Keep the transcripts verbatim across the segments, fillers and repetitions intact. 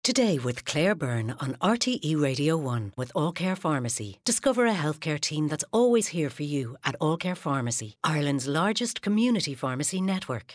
Today with Claire Byrne on R T E Radio one with All Care Pharmacy. Discover a healthcare team that's always here for you at All Care Pharmacy, Ireland's largest community pharmacy network.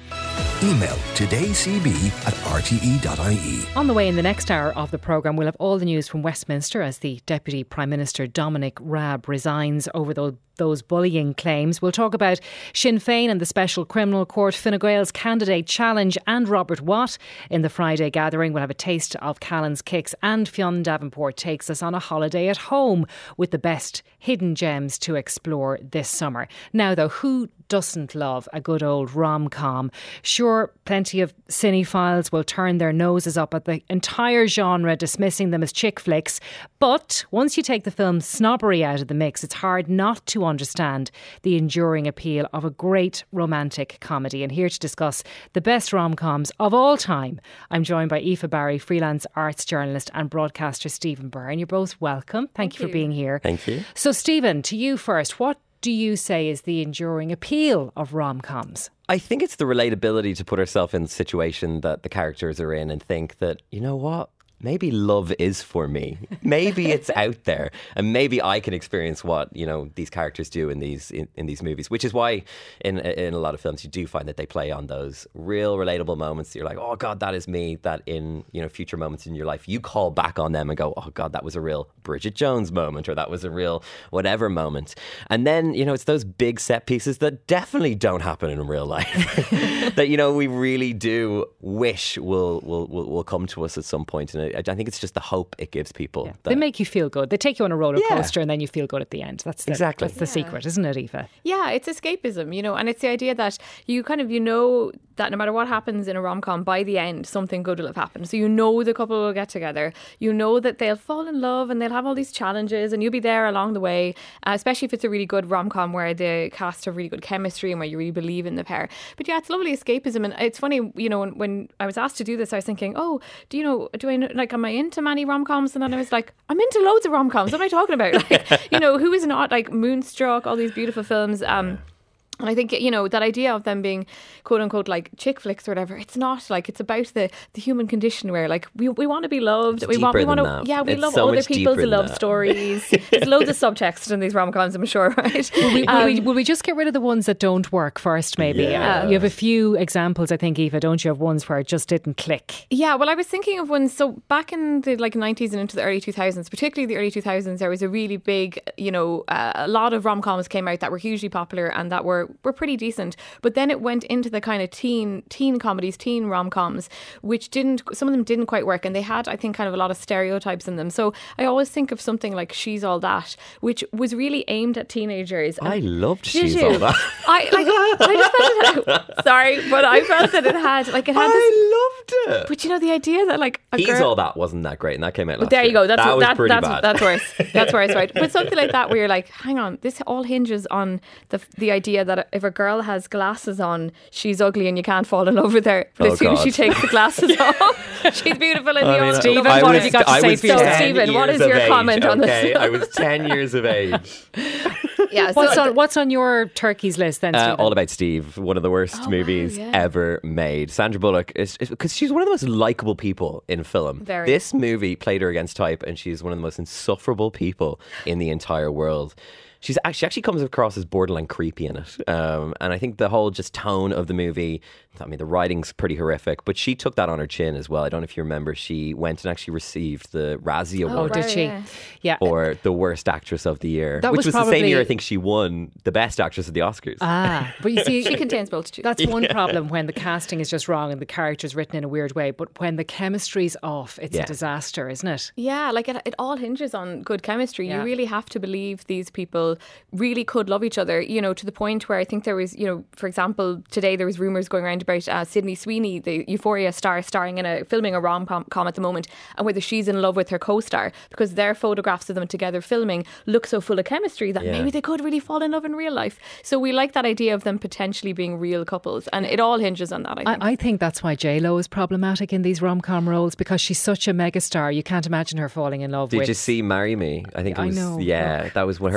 Email todaycb at r t e dot i e. On the way in the next hour of the programme, we'll have all the news from Westminster as the Deputy Prime Minister Dominic Raab resigns over those those bullying claims. We'll talk about Sinn Féin and the Special Criminal Court, Fine Gael's candidate challenge and Robert Watt in the Friday gathering. We'll have a taste of Callan's kicks, and Fionn Davenport takes us on a holiday at home with the best hidden gems to explore this summer. Now though, who doesn't love a good old rom-com? Sure, plenty of cinephiles will turn their noses up at the entire genre, dismissing them as chick flicks. But once you take the film's snobbery out of the mix, it's hard not to understand the enduring appeal of a great romantic comedy. And here to discuss the best rom-coms of all time, I'm joined by Aoife Barry, freelance arts journalist, and broadcaster Stephen Byrne. You're both welcome. Thank, Thank you for being here. Thank you. So Stephen, to you first, what do you say is the enduring appeal of rom-coms? I think it's the relatability to put ourselves in the situation that the characters are in and think that, you know what? Maybe love is for me. Maybe it's out there, and maybe I can experience what, you know, these characters do in these in, in these movies. Which is why, in in a lot of films, you do find that they play on those real relatable moments. That you're like, oh God, that is me. That in, you know, future moments in your life, you call back on them and go, oh God, that was a real Bridget Jones moment, or that was a real whatever moment. And then, you know, it's those big set pieces that definitely don't happen in real life. That, you know, we really do wish will will will, will come to us at some point. And I think it's just the hope it gives people. Yeah. They make you feel good. They take you on a roller coaster, yeah, and then you feel good at the end. That's the, exactly. That's the yeah. secret, isn't it, Aoife? Yeah, it's escapism, you know, and it's the idea that you kind of, you know, that no matter what happens in a rom-com, by the end, something good will have happened. So you know the couple will get together. You know that they'll fall in love and they'll have all these challenges, and you'll be there along the way, uh, especially if it's a really good rom-com where the cast have really good chemistry and where you really believe in the pair. But yeah, it's lovely escapism. And it's funny, you know, when, when I was asked to do this, I was thinking, oh, do you know, do I know, like, am I into many rom-coms? And then I was like, I'm into loads of rom-coms. What am I talking about? Like, you know, who is not, like Moonstruck, all these beautiful films. Um, And I think, you know, that idea of them being quote unquote like chick flicks or whatever, it's not like, it's about the, the human condition where like we we want to be loved. It's we want we want to that. yeah, we it's love so other people's love that. stories. There's loads of subtext in these rom-coms, I'm sure, right? Will we, um, will, we, will we just get rid of the ones that don't work first, maybe? Yeah. Uh, you have a few examples, I think, Aoife, don't you, of ones where it just didn't click? Yeah, well, I was thinking of ones, so back in the like nineties and into the early two thousands, particularly the early two thousands, there was a really big, you know, uh, a lot of rom-coms came out that were hugely popular and that were, were pretty decent. But then it went into the kind of teen teen comedies, teen rom-coms, which didn't, some of them didn't quite work, and they had, I think, kind of a lot of stereotypes in them. So I always think of something like She's All That, which was really aimed at teenagers. I and loved She's you? All That. I like, I just felt that, sorry, but I felt that it had, like it had this, I loved it. but you know, the idea that like a He's girl, All That wasn't that great, and that came out last but there you year. go. That's that was that, pretty that's bad. that's worse. That's worse, right? But something like that, where you're like, hang on, this all hinges on the the idea that if a girl has glasses on, she's ugly and you can't fall in love with her. But Oh, as soon God. as she takes the glasses off, she's beautiful in the I mean, old. Stephen, I what was- have you got to I say was for yourself? So, ten Stephen, what years is your of age, comment on this? okay? I was ten years of age. Yeah, What's so on, what's on your turkeys list then, Uh, Stephen? All About Steve, one of the worst Oh, wow, movies yeah. ever made. Sandra Bullock is because she's one of the most likable people in film. Very. This movie played her against type, and she's one of the most insufferable people in the entire world. She's actually, she actually comes across as borderline creepy in it. Um, and I think the whole just tone of the movie, I mean, the writing's pretty horrific, but she took that on her chin as well. I don't know if you remember, she went and actually received the Razzie Oh, Award did right, she? yeah. Yeah. for the worst actress of the year, That which was was, the probably- same year I think she won the best actress of the Oscars. Ah, but you see, she contains multitudes. that's one problem when the casting is just wrong and the character's written in a weird way. But when the chemistry's off, it's Yeah. a disaster, isn't it? Yeah, like it, it all hinges on good chemistry. Yeah. You really have to believe these people really could love each other, you know, to the point where I think there was, you know, for example, today there was rumours going around about uh, Sydney Sweeney, the Euphoria star, starring in a, filming a rom-com at the moment, and whether she's in love with her co-star, because their photographs of them together filming look so full of chemistry that Yeah. maybe they could really fall in love in real life. So we like that idea of them potentially being real couples, and it all hinges on that, I think. I, I think that's why J-Lo is problematic in these rom-com roles, because she's such a megastar. You can't imagine her falling in love Did with... you see Marry Me? I think it I was, know. yeah, Look. that was one of her mo-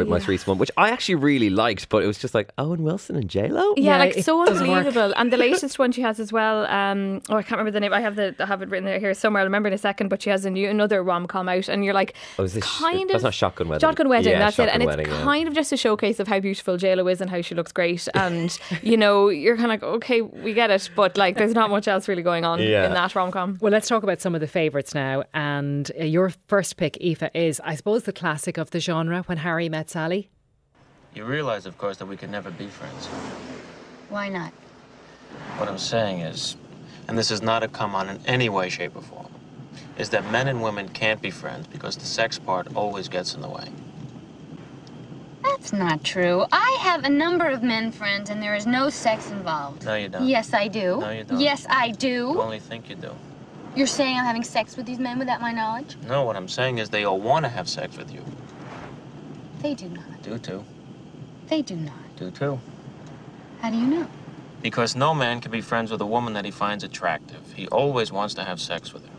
most most recent one, which I actually really liked, but it was just like Owen Wilson and J Lo. Yeah, Yeah, like it so doesn't work. unbelievable. And the latest one she has as well. Um, oh, I can't remember the name. I have the I have it written there here somewhere. I'll remember in a second. But she has a new another rom com out, and you're like, Oh, is this kind that's of not Shotgun Wedding? Shotgun Wedding. Yeah, that's it. Shotgun And Wedding, it's yeah. kind of just a showcase of how beautiful J Lo is and how she looks great. And you know, you're kind of like, okay, we get it, but like, there's not much else really going on Yeah. in that rom com. Well, let's talk about some of the favourites now. And uh, your first pick, Aoife, is, I suppose, the classic of the genre, When Harry Met Sally. You realize, of course, that we could never be friends. Why not? What I'm saying is, and this is not a come on in any way, shape, or form, is that men and women can't be friends because the sex part always gets in the way. That's not true. I have a number of men friends and there is no sex involved. No, you don't. Yes, I do. No, you don't. Yes, I You do. only think you do. You're saying I'm having sex with these men without my knowledge? No, what I'm saying is they all want to have sex with you. They do not. Do too. They do not. Do too. How do you know? Because no man can be friends with a woman that he finds attractive. He always wants to have sex with her.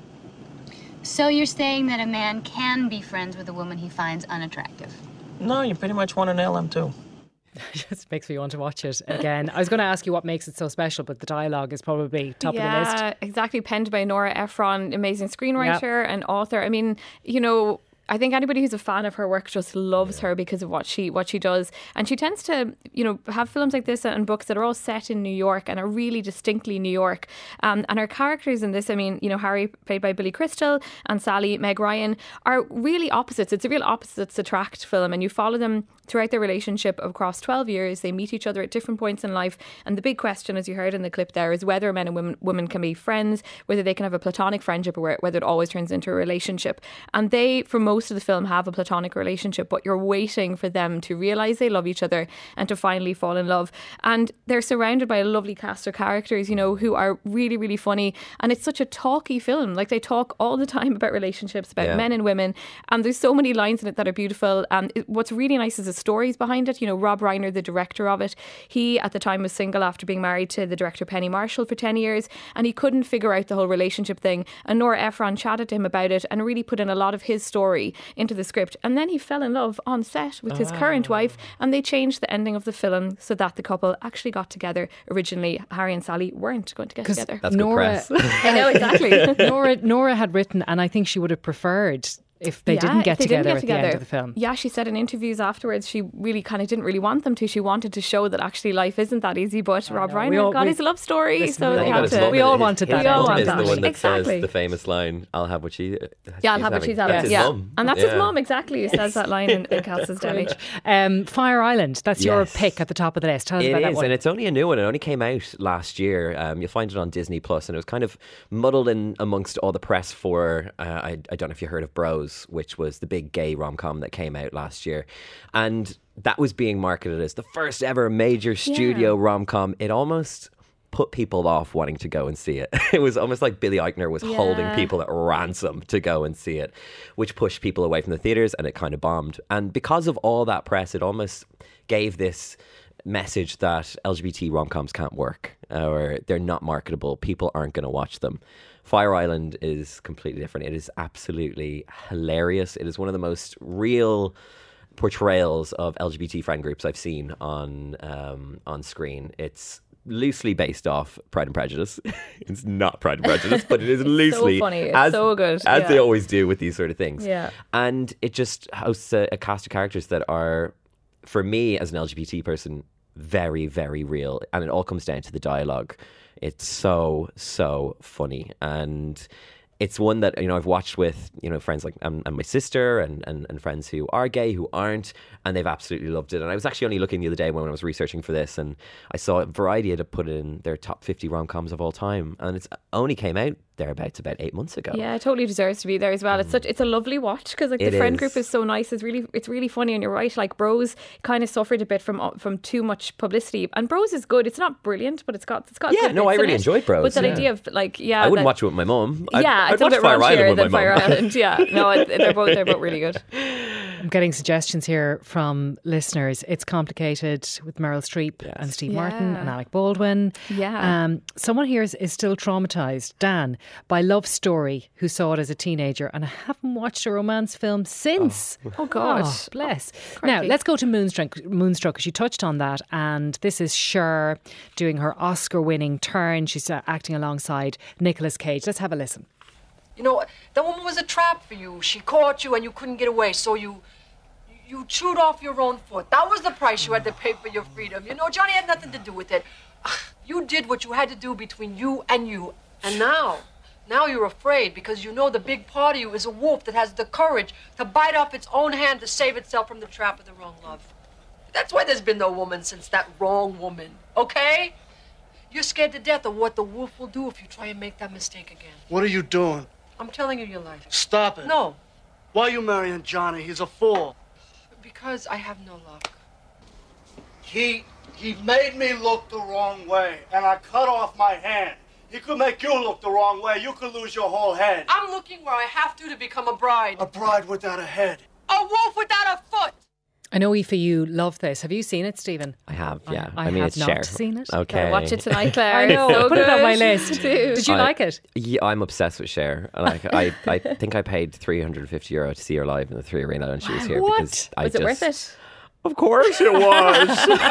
So you're saying that a man can be friends with a woman he finds unattractive? No, you pretty much want to nail him too. Just makes me want to watch it again. I was going to ask you what makes it so special, but the dialogue is probably top of the list. Yeah, exactly. Penned by Nora Ephron, amazing screenwriter and author. I mean, you know, I think anybody who's a fan of her work just loves her because of what she what she does. And she tends to, you know, have films like this and books that are all set in New York and are really distinctly New York. Um, and her characters in this, I mean, you know, Harry, played by Billy Crystal, and Sally, Meg Ryan, are really opposites. It's a real opposites attract film, and you follow them throughout their relationship across twelve years. They meet each other at different points in life. And the big question, as you heard in the clip there, is whether men and women, women can be friends, whether they can have a platonic friendship, or whether it always turns into a relationship. And they, for most of the film, have a platonic relationship, but you're waiting for them to realise they love each other and to finally fall in love. And they're surrounded by a lovely cast of characters, you know, who are really, really funny. And it's such a talky film. Like, they talk all the time about relationships, about Yeah. men and women. And there's so many lines in it that are beautiful. And it, what's really nice is the stories behind it. You know, Rob Reiner, the director of it, he at the time was single after being married to the director Penny Marshall for ten years, and he couldn't figure out the whole relationship thing. And Nora Ephron chatted to him about it and really put in a lot of his story into the script. And then he fell in love on set with his current wife, and they changed the ending of the film so that the couple actually got together. Originally, Harry and Sally weren't going to get together. That's good Nora, press. I know, exactly. Nora, Nora had written, and I think she would have preferred if they Yeah, didn't if get they together didn't get at together. the end of the film. Yeah, she said in interviews afterwards she really kind of didn't really want them to. She wanted to show that actually life isn't that easy, but Rob know. We Reiner all- got we- his love story, Listen, so we they all had wanted to. it. We all wanted his that. We all mum want is that. the one that Exactly. says the famous line, "I'll have what she." Yeah, I'll have what she's having. That's his yeah, mum. and that's Yeah. his mum exactly who says that line in, in Cass's Deli. Um, Fire Island, that's your Yes. pick at the top of the list. Tell us It about that is, one. and it's only a new one. It only came out last year. Um, you'll find it on Disney Plus, and it was kind of muddled in amongst all the press for. Uh, I, I don't know if you heard of Bros, which was the big gay rom-com that came out last year, and that was being marketed as the first ever major studio rom-com. It almost put people off wanting to go and see it. It was almost like Billy Eichner was holding Yeah. people at ransom to go and see it, which pushed people away from the theaters, and it kind of bombed. And because of all that press, it almost gave this message that L G B T rom-coms can't work, or they're not marketable. People aren't going to watch them. Fire Island is completely different. It is absolutely hilarious. It is one of the most real portrayals of L G B T friend groups I've seen on um, on screen. It's loosely based off Pride and Prejudice. It's not Pride and Prejudice, but it is loosely funny. It's as, so good. as Yeah. they always do with these sort of things. Yeah. And it just hosts a, a cast of characters that are, for me as an L G B T person, very, very real. And it all comes down to the dialogue. It's so, so funny. And it's one that, you know, I've watched with, you know, friends like um, and my sister and, and, and friends who are gay, who aren't, and they've absolutely loved it. And I was actually only looking the other day when I was researching for this, and I saw Variety had put it in their top fifty rom-coms of all time, and it's only came out thereabouts about eight months ago. Yeah, it totally deserves to be there as well. It's such it's a lovely watch because like It the friend is. group is so nice. It's really it's really funny, and you're right. Like Bros kind of suffered a bit from from too much publicity, and Bros is good. It's not brilliant, but it's got it's got Yeah, good no, bits I in really it. enjoyed Bros, But that yeah. idea of like yeah, I wouldn't that- watch it with my mum. I'd, yeah, I'd it's a watch bit Fire raunchier Island with than my Fire mum. Island. Yeah, no, it, they're both they're both really good. I'm getting suggestions here from listeners. It's complicated with Meryl Streep Yes. and Steve Yeah. Martin and Alec Baldwin. Yeah. Um, someone here is, is still traumatised, Dan, by Love Story, who saw it as a teenager and I haven't watched a romance film since. Oh, God. Oh, bless. Now, Crikey. let's go to Moonstruck, Moonstruck, because you touched on that. And this is Cher doing her Oscar-winning turn. She's uh, acting alongside Nicolas Cage. Let's have a listen. You know, that woman was a trap for you. She caught you and you couldn't get away, so you you chewed off your own foot. That was the price you had to pay for your freedom. You know, Johnny had nothing to do with it. You did what you had to do between you and you. And now, now you're afraid because you know the big part of you is a wolf that has the courage to bite off its own hand to save itself from the trap of the wrong love. That's why there's been no woman since that wrong woman, okay? You're scared to death of what the wolf will do if you try and make that mistake again. What are you doing? I'm telling you your life. Stop it. No, Why are you marrying Johnny? He's a fool. because I have no luck. He he made me look the wrong way, and I cut off my hand. He could make you look the wrong way. You could lose your whole head. I'm looking where I have to to become a bride. A bride without a head. A wolf without a foot. I know, Aoife, you love this. Have you seen it, Stephen? I have, I- yeah. I mean, have it's not Cher. seen it. Okay. Gotta watch it tonight, Claire. I know. It's so Put it on good. my list. Dude. Did you I- like it? Yeah, I'm obsessed with Cher. And I, I, I think I paid three hundred fifty euro to see her live in the Three Arena when she was here. What? Because I Was just, it worth it? Of course it was.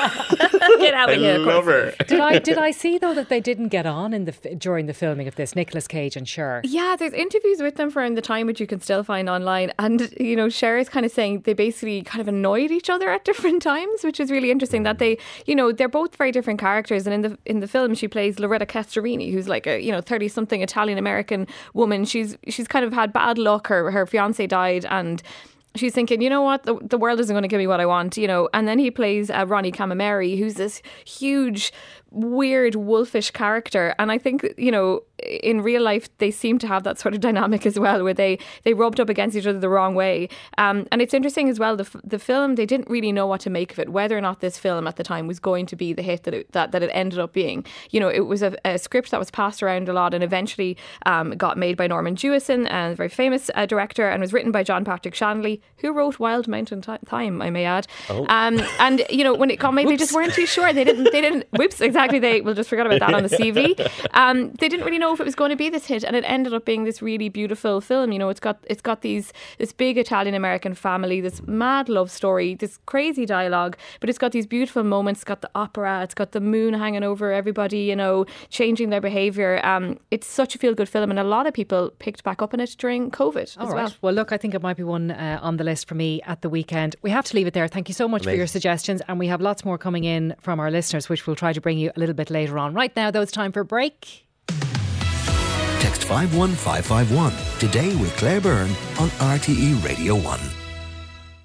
Get out I of here. of love course. her. Did I did I see though that they didn't get on in the f- during the filming of this? Nicolas Cage and Cher. Yeah, there's interviews with them from the time, which you can still find online. And, you know, Cher is kind of saying they basically kind of annoyed each other at different times, which is really interesting that they, you know, they're both very different characters. And in the in the film, she plays Loretta Castorini, who's like a, you know, thirty-something Italian-American woman. She's she's kind of had bad luck. Her, her fiancé died and she's thinking, you know what, the, the world isn't going to give me what I want, you know. And then he plays uh, Ronnie Camilleri, who's this huge, weird, wolfish character. And I think, you know, in real life, they seem to have that sort of dynamic as well, where they, they rubbed up against each other the wrong way. Um, and it's interesting as well, the, f- the film, they didn't really know what to make of it, whether or not this film at the time was going to be the hit that it, that, that it ended up being. You know, it was a, a script that was passed around a lot and eventually um, got made by Norman Jewison, a very famous uh, director, and was written by John Patrick Shanley, who wrote Wild Mountain Ti- Thyme, I may add. Oh. Um, and, you know, when it got made, they just weren't too sure. They didn't, they didn't, whoops, exactly. They, we'll just forget about that on the C V. Um, they didn't really know if it was going to be this hit, and it ended up being this really beautiful film. You know, it's got, it's got these, this big Italian-American family, this mad love story, this crazy dialogue, but it's got these beautiful moments. It's got the opera, it's got the moon hanging over everybody, you know, changing their behaviour. Um, it's such a feel-good film, and a lot of people picked back up on it during COVID All as right. well. Well, look, I think it might be one uh, on the list for me at the weekend. We have to leave it there. Thank you so much for Amazing. your suggestions. And we have lots more coming in from our listeners, which we'll try to bring you a little bit later on. Right now, though, it's time for a break. Text five one five five one today with Claire Byrne on R T E Radio one.